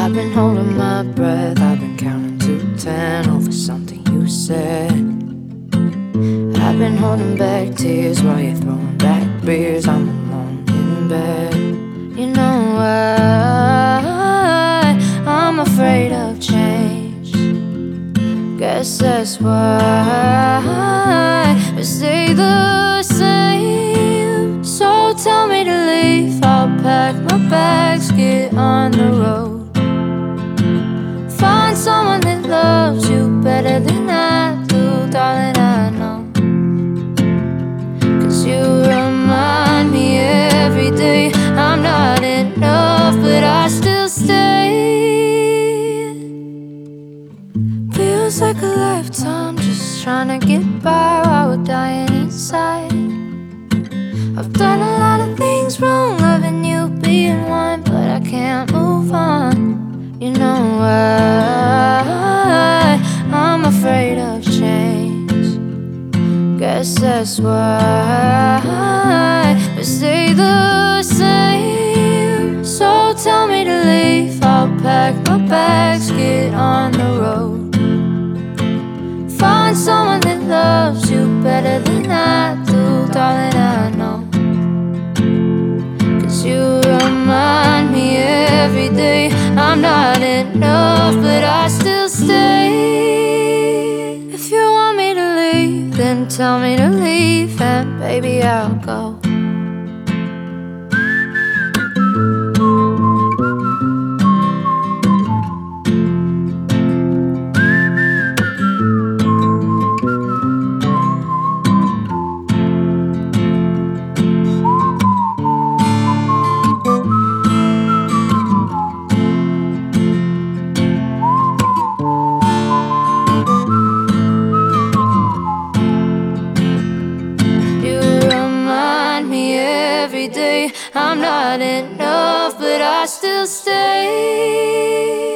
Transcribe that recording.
I've been holding my breath, I've been counting to 10 over something you said. I've been holding back tears while you're throwing back beers. I'm alone in bed. You know why I'm afraid of change. Guess that's why we stay the same. So tell me to leave, I'll pack my bags, get on the road. Find someone that loves you better than I do, darling, I know. 'Cause you remind me every day I'm not enough, but I still stay. Feels like a lifetime just trying to get by while we're dying inside. I've done a lot of things wrong, loving you being one, but I can't move on. You know why I'm afraid of change. Guess that's why we stay the same. So tell me to leave, I'll pack my bags, get on the road. Find someone that loves you better than I do, darling, I know. 'Cause you remind me every day I'm not enough, but I still stay. If you want me to leave, then tell me to leave, and baby, I'll go. Every day I'm not enough, but I still stay.